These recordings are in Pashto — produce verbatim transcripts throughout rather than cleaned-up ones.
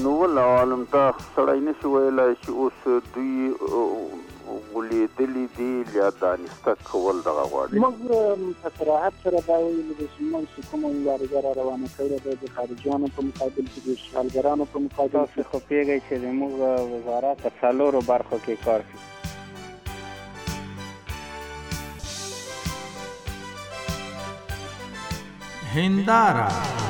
نو ولا عالم ته سړی نشي ویلی چې اوس دوی ولیدلي دي یا دانسته کول دغه غواړي. موږ په صراحت سره دا ویلي دي چې موږ چې کومه مبارزه را روانه کړې ده د خارجیانو په مقابل کې د اشغالګرانو په مقابل کې. تاسو خو پوهېږئ چې زموږ وزارت په څلورو برخو کې کار کوي. هنداره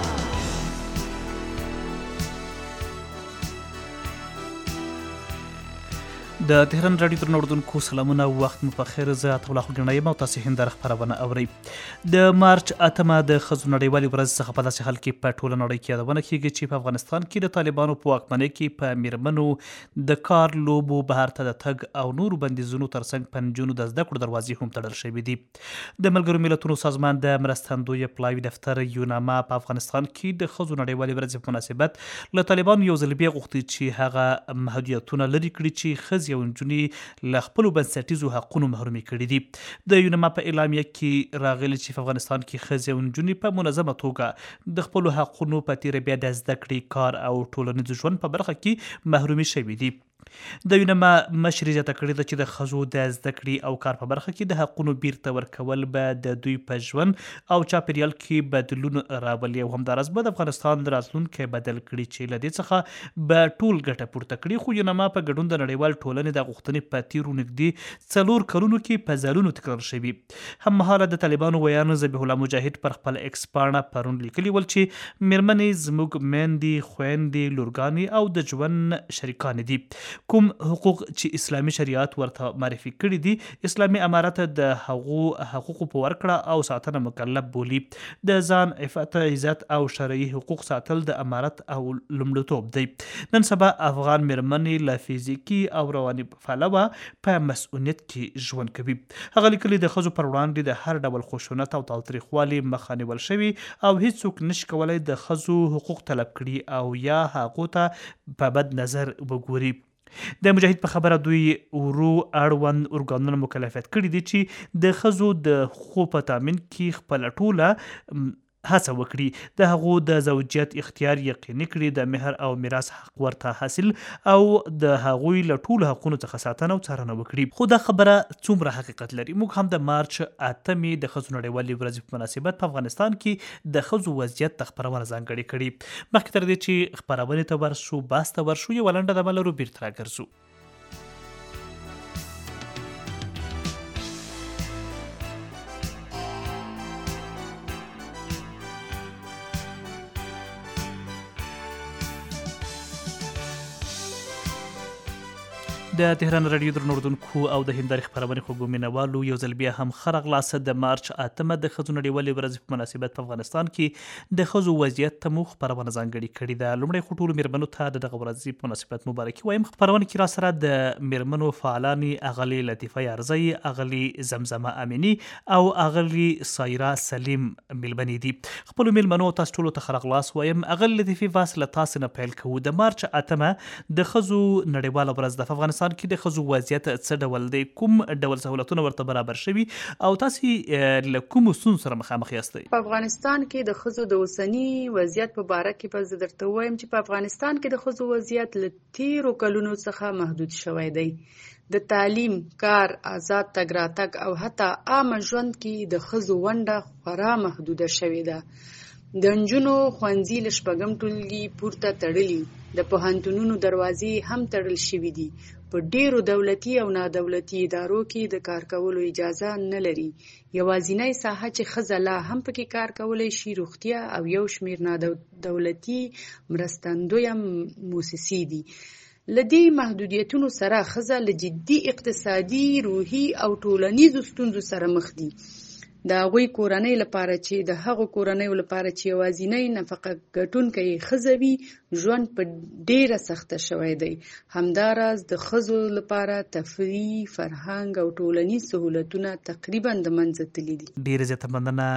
د تهران رادیو درنو اردوونکو سلامونه، وخت مو په خیر. زه عطا الله خوږنی یم او تاسو هنداره خپرونه اورئ. د مارچ اتمه د ښځو نړیوالې ورځ څخه په داسې حال کې په ټوله نړۍ کې یادونه کیږي چې په افغانستان کې د طالبانو په واکمنۍ کې په میرمنو د کار، لوبو، بهر ته د تګ او نورو بندیزونو ترڅنګ په نجونو د زده کړو دروازې هم تړل شوي دي. د ملګرو ملتونو سازمان د مرستندوی پلاوي دفتر یوناما په افغانستان کې د ښځو نړیوالې ورځې په مناسبت له طالبانو یو ځل بیا غوښتي چې هغه محدودیتونه لرې کړي چې ښځې او نجونې له خپلو بنسټیزو حقونو محرومي کړي دي. د یوناما په اعلامیه کې راغلي چې په افغانستان کې ښځې او نجونې په منظمه توګه د خپلو حقونو په تیره بیا د زده کړې، کار او ټولنیز ژوند په برخه کې محرومي شوي دي. د یوناما مشري زیاته کړې ده چې د ښځو د زده کړې او کار په برخه کې د حقونو بیرته ورکول به د دوی په ژوند او چاپیریال کې بدلون راولي او همداراز به د افغانستان راتلونکی بدل کړي چې له دې څخه به ټول ګټه پورته کړي. خو یوناما په ګډون د نړیوال ټولنې د غوښتنې په تیرو نږدې څلور کلونو کې په ځلونو تکرار شوي. هممهاله د طالبانو ویان ذبیح الله مجاهد پر خپل ایکس پاڼه پرون لیکلي ول چې میرمنې زموږ میندې، خویندې، لورګانې او د ژوند شریکانې دي. کوم حقوق چې اسلامي شریعت ورته معرفي کړي دي اسلامي امارت د هغو حقوقو په ورکړه او ساتنه مکلف بولي. د ځان عفت، عزت او شرعي حقوق ساتل د امارت او لومړیتوب دی. نن سبا افغان میرمنې له فزیکي او رواني پلوه په مسؤلیت کې ژوند کوي. هغه لیکلي د ښځو پر وړاندې د هر ډول خشونت او تاوتریخوالي مخه نیول شوي او هیڅوک نشي کولی د ښځو حقوق طلب کړي او یا هغو ته په بد نظر وګوري. د مجاهد په خبره دوی ورو اړوند ارګانونه مکلفیت کړي دي چې د ښځو د حقوقو په تامین کې خپله ټوله هڅه وکړي، د هغو د زوجیت اختیار یقیني کړي، د مهر او میراث حق ورته حاصل او د هغوی له ټولو حقونو څخه ساتنه او څارنه وکړي. خو دا خبره څومره حقیقت لري؟ موږ هم د مارچ اتمې د ښځو نړیوالې ورځې په مناسبت په افغانستان کې د ښځو وضعیت ته خپرونه ځانګړې کړې. مخکې تر دې چې خپرونې ته ورشو، بحث ته ورشو، یوه لنډه دمه لرو، بیرته راګرځو. د تهران رادیو درنو اردوونکو او د هندارې خپرونې خوږو مینوالو یو ځل بیا هم ښه راغلاست. د مارچ اتمه د ښځو نړیوالې ورځې په مناسبت په افغانستان کې د ښځو وضعیت ته مو خپرونه ځانګړې کړې ده. لومړی خو ټولو میرمنو ته د دغه ورځې په مناسبت مبارکي وایم. خپرونه کې را سره د میرمنو فعالانې اغلې لطیفه یارزی، اغلې زمزمه امینی او اغلې سایره سلیم میلمنې دي. خپلو میلمنو تاسو ټولو ته ښه راغلاست وایم. اغلې لطیفې واس له تاسو نه پیل کوو. د مارچ اتمه د ښځو نړیواله ورځ ده. په افغانستان کې د ښځو وضعیت څه ډول دی؟ کوم ډول سهولتونه ورته برابر شوي او تاسو له کومو ستونزو سره مخامخ یاستئ؟ په افغانستان کې د ښځو د اوسني وضعیت په باره کې به زه درته وایم چې په افغانستان کې د ښځو وضعیت له تیرو کلونو څخه محدود شوی دی. د تعلیم، کار، آزاد تګ راتګ او حتی عامه ژوند کې د ښځو ونډه خورا محدوده شوې ده. د نجونو ښوونځي له شپږم ټولګي پورته تړلي، د پوهنتونونو دروازې هم تړل شوي دي. په ډیرو دولتي او نادولتي ادارو کې د کار کولو اجازه نه لري. یوازینۍ ساحه چې ښځه لا هم پکې کار کولی شي روغتیا او یو شمیر نادولتي مرستندویه موسسې دي. له دې محدودیتونو سره ښځه له جدي اقتصادي، روحي او ټولنیزو ستونزو سره مخ دي. د هغوی کورنۍ لپاره چې د هغو کورنیو لپاره چې یوازینۍ نفقه ګټونکې ښځه وي ژوند په ډیره سخته شوی دی. همداراز د ښځو لپاره تفریح، فرهنګ او ټولنیز سهولتونه تقریبا د منځه تللي دي. ډیره زیاته مننه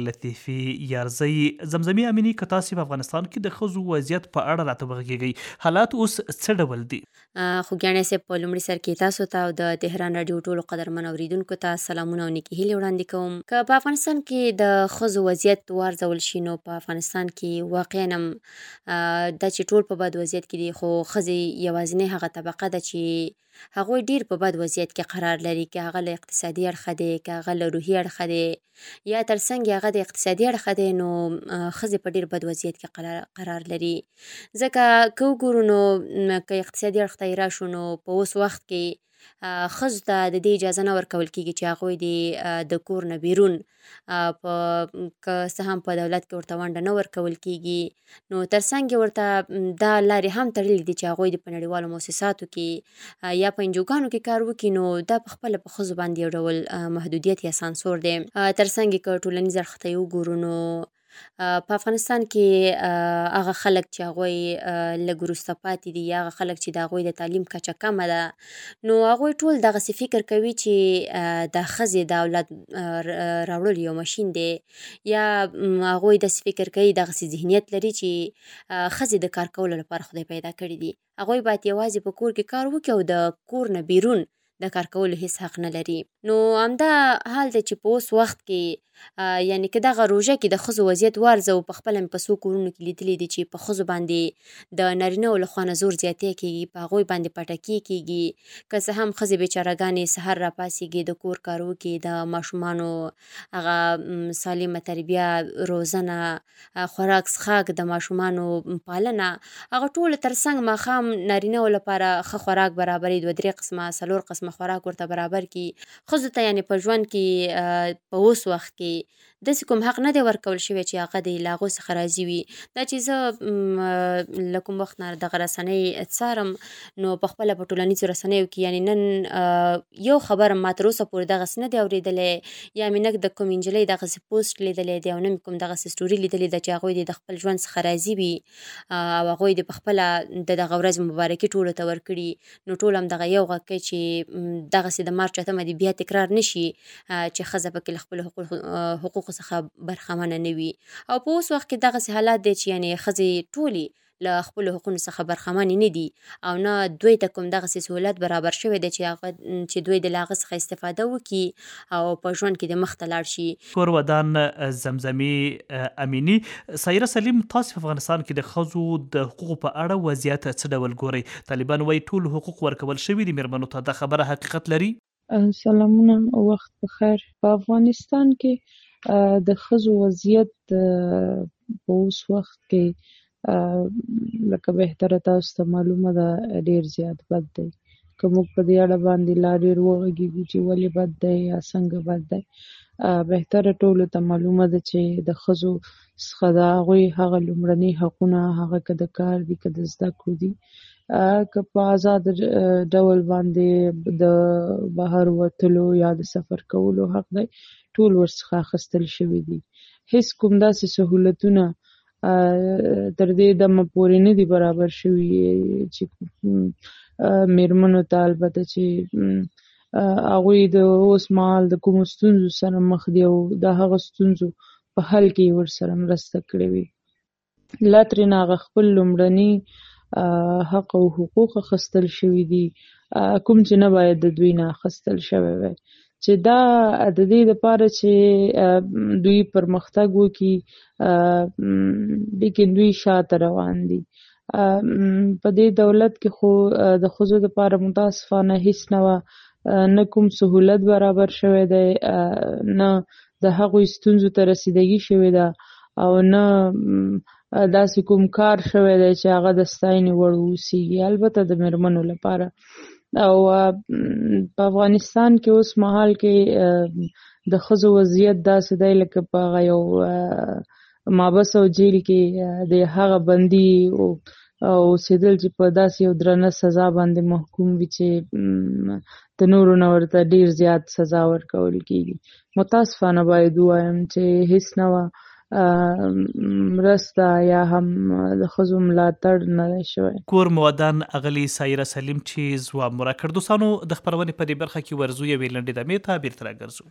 لطیفې یارزی. زمزمې امینی، که تاسو په افغانستان کې د ښځو وضعیت په اړه راته وغږیږئ، حالات اوس څه ډول دي؟ خوږیاڼي صاحب، په لومړي سر کې تاسو ته او د تهران راډیو ټولو قدرمن اوریدونکو ته سلامونه او نیکې هیلې وړاندې کوم. که که په افغانستان کې د ښځو وضعیت وارزول شي نو په افغانستان کې واقعا هم دا چې ټول په بد وضعیت کې دي خو ښځې یوازینۍ هغه طبقه ده چې هغوی ډیر په بد وضعیت کې قرار لري، که هغه له اقتصادي اړخه دی که هغه له روحي اړخه دی یا ترڅنګ هغه د اقتصادي اړخه دی نو ښځې په ډیر بد وضعیت کې قرار لري. ځکه که وګورو نو که اقتصادي اړخ ته یې راشو نو په اوس وخت کې ښځو ته د دې اجازه نه ورکول کېږي چې هغوی د د کور نه بیرون په که څه هم په دولت کې ورته ونډه نه ورکول کېږي نو ترڅنګ یې ورته دا لارې هم تړلې دي چې هغوی د په نړیوالو مؤسساتو کې یا په انجوګانو کې کار وکړي نو دا په خپله په ښځو باندې یو ډول محدودیت یا سانسور دی. ترڅنګ یې که ټولنیز اړخ ته یې وګورو نو په افغانستان کې هغه خلک چې هغوی لږ وروسته پاتې دي یا هغه خلک چې د هغوی د تعلیم کچه کمه ده نو هغوی ټول دغسې فکر کوي چې د ښځې د اولاد راوړل یو ماشین دی یا هغوی داسې فکر کوي دغسې ذهنیت لري چې ښځې د کار کولو لپاره خدای پیدا کړي دي، هغوی باید یوازې په کور کې کار وکړي او د کور نه بیرون د کار کولو هیڅ حق نه لري. نو همدا حال دی چې په اوس وخت کې یعنی که دغه روژه کې د ښځو وضعیت وارزو په خپله مې په څو کورونو کې لیدلی دي چې په ښځو باندې د نارینهو له خوا نه زور زیاتی کېږي، په هغوی باندې پټکي کېږي، که څه هم ښځې بیچارهګانې سحر راپاڅېږي د کور کار وکړي، د ماشومانو هغه سالمه تربیه روزنه خوراک څښاک د ماشومانو پالنه هغه ټولو ترڅنګ ماښام نارینهو لپاره ښه خوراک برابري دوه درې قسمه څلور قسمه خوراک ورته برابر کړي. ښځو ته یعنې په ژوند کې په اوس وخت کې داسې کوم حق نه دی ورکول شوی چې هغه د له هغو څخه راضي وي. دا چې زه له کوم وخت نه دغه رسنۍ څارم نو په خپله په ټولنیزو رسنیو کې یعنې نن یو خبر ما تر اوسه پورې دغسې نه دی اورېدلی یا مې نه د کوم نجلۍ دغسې پوسټ لیدلی دی او نه مې کوم دغسې سټوري لیدلې ده چې هغوی د خپل ژوند څخه راضي وي او هغوی د په خپله د دغه ورځ مبارکي ټولو ته ورکړي نو ټول هم دغه یو غږ کوي چې دغسې د مارچ اتمه دې بیا تکرار نه شي چې ښځه پکې له خپلو حقوقو څخه برخمنه نه وي. او په اوس وخت کې دغسې حالات دی چې یعنې ښځې ټولې له خپلو حقونو څخه برخمنې نه دي او نه دوی ته کوم دغسې سهولت برابر شوی دی چې هغه چې دوی د له هغه څخه استفاده وکړي او په ژوند کې د مخته لاړ شي. کور ودان زمزمي امینی، سایره سلیم، تاسو په افغانستان کې د ښځو د حقوقو په اړه وضعیت څه ډول ګورئ؟ طالبان وایي ټول حقوق ورکول شوي دي مېرمنو ته، دا خبره حقیقت لري؟ سلامونه، وخت بخیر. په افغانستان کې د ښځو وضعیت په اوس وخت کې لکه بهتره تاسو ته معلومه ده ډېر زیات بد دی. که موږ په دې اړه باندې لا ډېر وغږېږو چې ولې بد دی یا څنګه بد دی، بهتره ټولو ته معلومه ده چې د ښځو څخه د هغوی هغه لومړني حقونه هغه که د کار دي که د زده کړو دي که په آزاد ډول باندې د بهر وتلو یا د سفر کولو حق دی ټول ورڅخه اخیستل شوي دي. هیڅ کوم داسې سهولتونه تر دې دمه پورې نه دي برابر شوي چې مېرمنو ته البته چې هغوی د اوس مهال د کومو ستونزو سره مخ دي او د هغه ستونزو په حل کې یې ورسره مرسته کړې وي. لا ترېنه هغه خپل لومړني حق او حقوق اخیستل شوي دي کوم چې نه باید د دوی نه اخیستل شوی وی، چې دا د دې دپاره چې دوی پرمختګ وکړي لیکن دوی شاته روان دي. په دې دولت کې خو د ښځو دپاره متاسفانه هیڅ نه وه، نه کوم سهولت برابر شوی دی، نه د هغوی ستونزو ته رسیدګي شوې ده او نه داسې کوم کار شوی دی چې هغه د ستاینې وړ واوسېږي، البته د مېرمنو لپاره. او په افغانستان کې اوس مهال کې د ښځو وضعیت داسې دی لکه په هغه یو محبس او جیل کې د هغه بندي اوسېدل چې په داسې یو درنه سزا باندې محکوم وي چې د نورو نه ورته ډېر زیات سزا ورکول کېږي. متاسفانه باید ووایم چې هیڅ نه وه مرسته یا هم د ښځو ملاتړ نه دی شوی. کور مودان اغلي سایره سلیم چې ځواب مو راکړ. دوستانو د خپرونې په دې برخه کې ورځو یوې لنډې دمې ته بیرته راګرځو.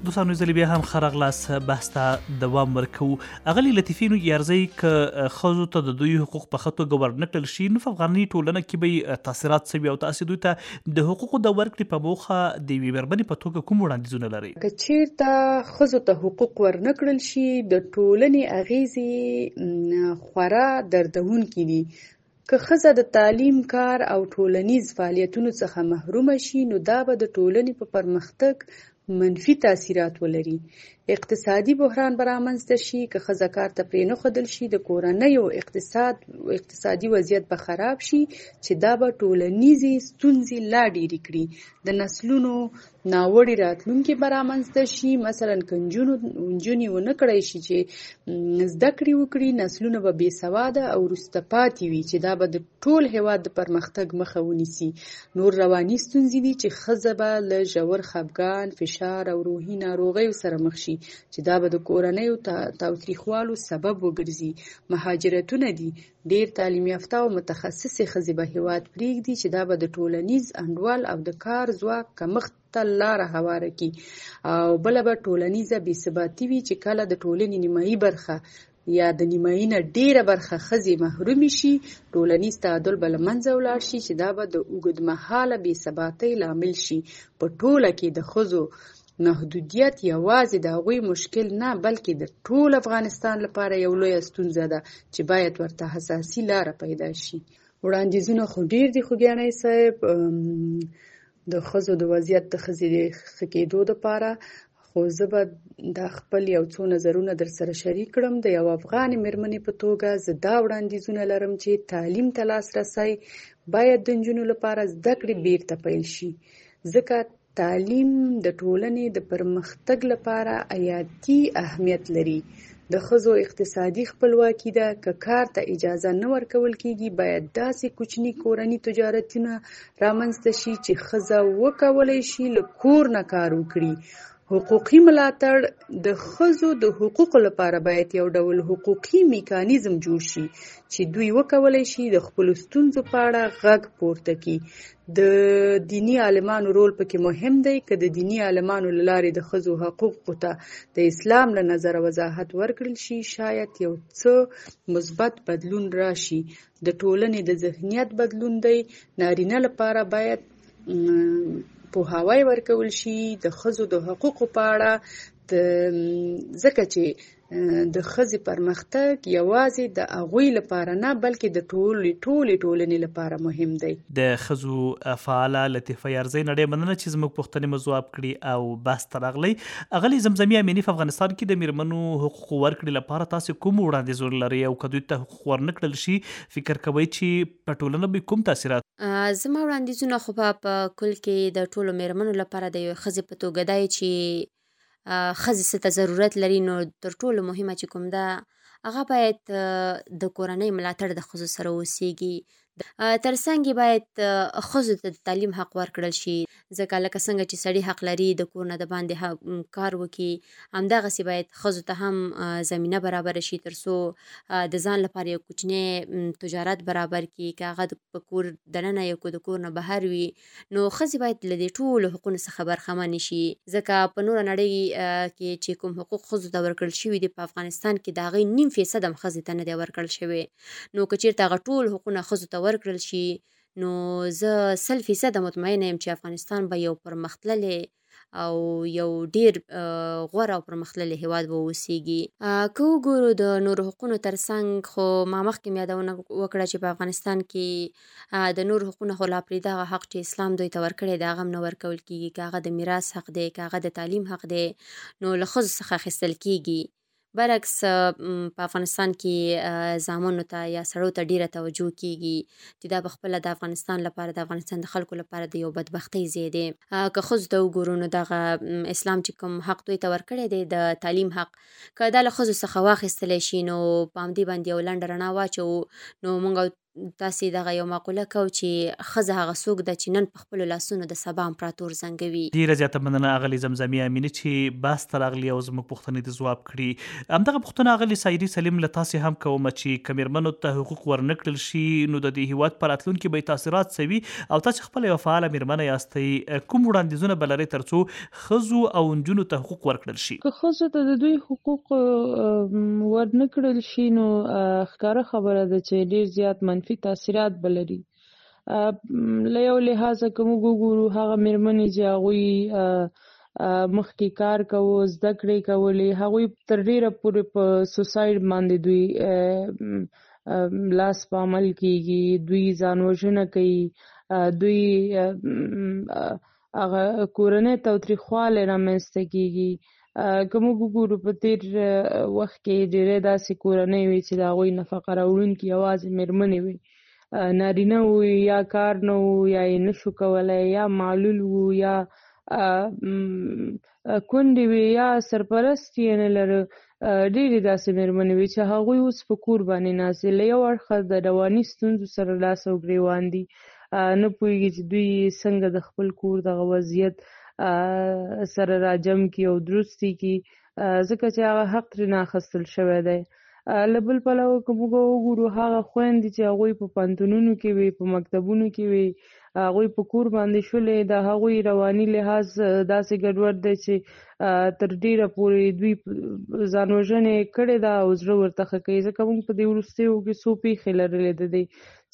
دوستانو زه بیا هم ښه راغلاست بحث ته دوام ورکوو. اغلې لطیفې نو یارځئ که ښځو ته د دوی حقوق په ښه توګه ورنه کړل شي نو په افغاني ټولنه کې به تاثیرات څه وي او تاسې دوی ته د حقوقو د ورکړې په موخه د یوې مېرمنې په توګه کوم وړاندیزونه لرئ؟ که چیرته ښځو ته حقوق ورنه کړل شي د ټولنې اغیزې خورا دردونکې دي. که ښځه د تعلیم، کار او ټولنیز فعالیتونو څخه محرومه شي نو دا به د ټولنې په پرمختګ منفي تاثیرات ولري. اقتصادي بحران به رامنځته شي. که ښځه کار ته پرېنښودل شي د کورنۍ او اقتصاد اقتصادي وضعیت به خراب شي چې دا به ټولنیزې ستونزې لا ډېرې کړي. د نسلونو ناوړې راتلونکې به رامنځته شي. مثلا که نجونې ونه کړی شي چې زده کړې وکړي نسلونه به بې سواده او وروسته پاتې وي چې دا به د ټول هېواد د پرمختګ مخه ونیسي. نور رواني ستونزې دي چې ښځه به له ژور خفګان، فشار او روحي ناروغیو سره مخ شي چې دا به د کورنیو تاوتریخوالو سبب وګرځي. مهاجرتونه دي. ډېر تعلیم یافته او متخصصې ښځې به هېواد پرېږدي چې دا به د ټولنیز انډول او د کار ځواک کمښت ته لاره هواره کړي. او بله به ټولنیزه بې ثباتي وي چې کله د ټولنې نیمایي برخه یا د نیمایي نه ډېره برخه ښځې محرومې شي ټولنیز تعادل به له منځه ولاړ شي چې دا به د اوږدمهاله بې ثباتۍ لامل شي. په ټوله کې د ښځو محدودیت یوازې د هغوی مشکل نه بلکې د ټول افغانستان لپاره یو لویه ستونزه ده چې باید ورته حساسي لاره پیدا شي. وړاندیزونه خو ډېر دي خوږیاڼی صاحب د ښځو د وضعیت د ښځې د ښه کېدو دپاره، خو زه به دا خپل یو څو نظرونه در سره شریک کړم. د یو افغانې مېرمنې په توګه زه دا وړاندیزونه لرم چې تعلیم ته لاسرسی باید د نجونو لپاره زده کړې بیرته پیل شي، ځکه تعلیم د ټولنې د پرمختګ لپاره حیاتي اهمیت لري. د ښځو اقتصادي خپلواکي ده. که کار ته اجازه نه ورکول کېږي باید داسې کوچني کورني تجارتونه رامنځته شي چې ښځه وکولی شي له کور نه کار وکړي. حقوقي ملاتړ د ښځو د حقوقو لپاره باید یو ډول حقوقي میکانیزم جوړ شي چې دوی وکولی شي د خپلو ستونزو په اړه غږ پورته کړي. د دینی عالمانو رول پکې مهم دی. که د دینی عالمانو له لارې د ښځو حقوقو ته د اسلام له نظره وضاحت ورکړل شي شاید یو څه مثبت بدلون راشي. د ټولنې د ذهنیت بدلون دی. نارینه لپاره باید پوهاوی ورکول شي د ښځو د حقوقو په اړه، ځکه چې د ښځې پرمختګ یوازې د هغوی لپاره نه بلکې د ټولې ټولې ټولنې لپاره مهم دی. د ښځو فعاله لطیفه یارځئ نه ډېره مننه چې زموږ پوښتنې مو ځواب کړي او بحث ته راغلی. اغلې زمزمې امیني په افغانستان کې د مېرمنو حقوقو ورکړې لپاره تاسې کوم وړاندیزونه لرئ او که دوی ته حقوق ورنه کړل شي فکر کوئ چې په ټولنه به کوم تاثیرات؟ زما وړاندیزونه خو په کل کې د ټولو مېرمنو لپاره د یوې ښځې په توګه دی چې ښځې څه ته ضرورت لري نو تر ټولو مهمه چې کوم ده هغه باید د کورنۍ ملاتړ د ښځو سره وسیږي. ترڅنګ باید ښځو ته د تعلیم حق ورکړل شي، ځکه لکه څنګه چې سړي حق لري د کور نه د باندې کار وکړي همدغسې باید ښځو ته هم زمینه برابره شي تر څو د ځان لپاره یو کوچنی تجارت برابر کړي. که هغه په کور دننه یو که د کور نه بهر وي نو ښځې باید له دې ټولو حقونو څخه برخمنې شي، ځکه په نوره نړۍ کې چې کوم حقوق ښځو ته ورکړل شوي دي په افغانستان کې د هغې نیم فیصد هم ښځې ته نه دی ورکړل شوی. نو که چېرته هغه ټول حقونه ښځو ته ورکړل شي نو زه سل فیصده مطمئنه یم چې افغانستان به یو پرمختللی او یو ډیر غوره او پرمختللی هیواد به اوسیږي. که وګورو د نورو حقونو ترڅنګ خو ما مخکې مې یادونه وکړه چې په افغانستان کې د نورو حقونو خو لا پرېږده هغه حق چې اسلام دوی ته ورکړی دی هغه هم نه ورکول کېږي. که هغه د میراث حق دی که هغه د تعلیم حق دی نو له ښځو څخه اخیستل کېږي. برعکس په افغانستان کې زامنو ته یا سړو ته ډیره توجه کیږي چې دا بخپله د افغانستان لپاره د افغانستان د خلکو لپاره د یو بدبختۍ ځای دی. که ښځو ته وګورو نو دغه اسلام چې کوم حق دوی ته ورکړی دی د تعلیم حق، که دا له ښځو څخه واخیستلی شي نو په همدې باندې یو لنډه رڼا واچوو نو موږ تاسې دغه یو مقوله کوو چې ښځه هغه څوک ده چې نن په خپلو لاسونو د سبا امپراتور زنګوي. ډېره زیاته مننه اغلې زمزمې امینې چې باس ته راغلي او زموږ پوښتنې ته ځواب کړي. همدغه پوښتنه اغلې سایري سلیم له تاسې هم کومه چې که مېرمنو ته حقوق ورنه کړل شي نو د دې هېواد په راتلونکي به یې تاثیرات څه وي، او تاسې خپله یوه فعاله مېرمنه یاستئ، کوم وړاندیزونه به لرئ تر څو ښځو او نجونو ته حقوق ورکړل شي؟ که ښځو ته د دوی حقوق ورنه کړل شي نو ښکاره خبره ده چې ډېر زیات منفي تاثیرات به لري. له یو لحاظه که موږ وګورو هغه مېرمنې چې هغوی مخکې کار کوو، زده کړې کولې، هغوی تر ډېره پورې په سوسایډ باندې دوی لاس په عمل کېږي، دوی ځان وژنه کوي، دوی هغه کورنۍ تاوتریخوالی رامنځته کېږي. که موږ وګورو په تېر وخت کې ډېری داسې کورنۍ وې چې د هغوی نفقه راوړونکي یوازې مېرمنې وې، نارینه وو یا کار نه وو یا یې نشو کولی یا معلول وو یا کونډې وې یا سرپرست یې نه لره. ډېرې داسې مېرمنې وې چې هغوی اوس په کور باندې ناستې، له یو اړخه د رواني ستونزو سره لاس او ګرېوان دي، نه پوهېږي چې دوی څنګه د خپل کور دغه وضعیت سره راجم کړي او درست یې کړي، ځکه چې هغه حق ترېنه اخیستل شوی دی. له بل پلوه که موږ وګورو هغه خویندې چې هغوی په پوهنتونونو کې وي، په مکتبونو کې وي، هغوی په کور باندې شولې، د هغوی رواني لحاظ داسې ګډوډ دی چې تر ډېره پورې دوی ځان وژنې کړې ده او زړه ورته ښه کوي. ځکه موږ په دې وروستیو کې څو پېښې لرلې د دې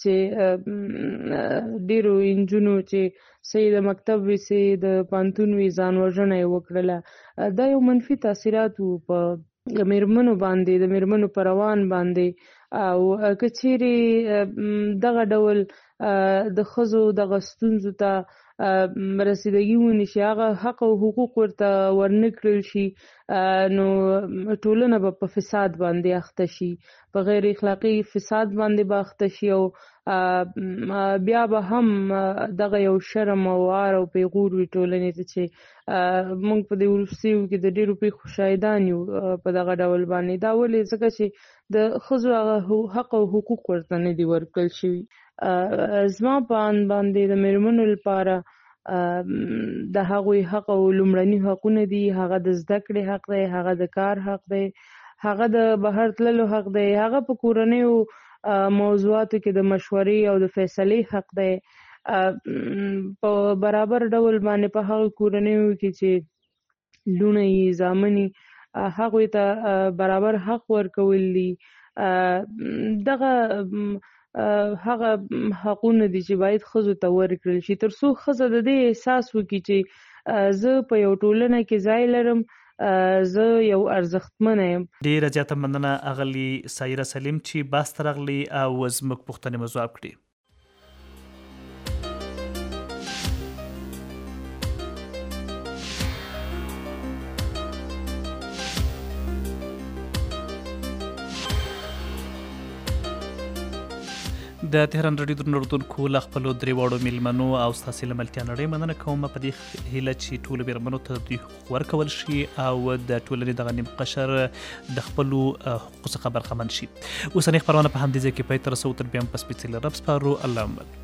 چې ډېرو نجونو چې څه یې د مکتب وي څه یې د پوهنتون وي ځان وژنه یې وکړله. دا یو منفي تاثیرات وو په د مېرمنو باندې، د مېرمنو په روان باندې. او که چیرې دغه ډول د ښځو دغه ستونزو ته رسیدګي ونشي، هغه حق او حقوق ورته ورنه کړل شي، نو ټولنه به په فساد باندې اخته شي، په غیر اخلاقي فساد باندې به اخته شي، او بیا به هم دغه یو شرم او عار او پیغور وي ټولنې ته چې موږ په دې وروستیو کې د ډېرو پیښو شاهدان یو په دغه ډول باندې. دا ولې؟ ځکه چې د ښځو هغه حق او حقوق ورته نه دي ورکړل شوي. زما په اند باندې د مېرمنو لپاره د هغوی حق او لومړني حقونه دي، هغه د زده کړې حق دی، هغه د کار حق دی، هغه د بهر تللو حق دی، هغه په کورنیو موضوعاتو کې د مشورې او د فیصلې حق دی، په برابر ډول باندې په هغه کورنیو کې چې لوڼه یې زامن یې هغوی ته برابر حق ورکول دي. دغه هغه حقونه دي چې باید ښځو ته ورکړل شي تر څو ښځه د دې احساس وکړي چې زه په یو ټولنه کې ځای لرم، زه یو ارزښتمنه یم. ډېره زیاته مننه اغلې سایره سلیم چې باس ته راغلي او زموږ پوښتنې مو ځواب کړي. د تهران رادیو درنو اردوونکو له خپلو درې واړو میلمنو او ستاسې له ملتیا نړۍ مننه کوم په دې هیله چې ټولو مېرمنو ته دوی حقوق ورکول شي او د ټولنې دغه نیم قشر د خپلو حقوقو څخه برخمن شي. اوسنۍ خپرونه په همدې ځای کې پای ته رسوو، تر بیا هم په سپېڅلي رب سپارو. الله مل.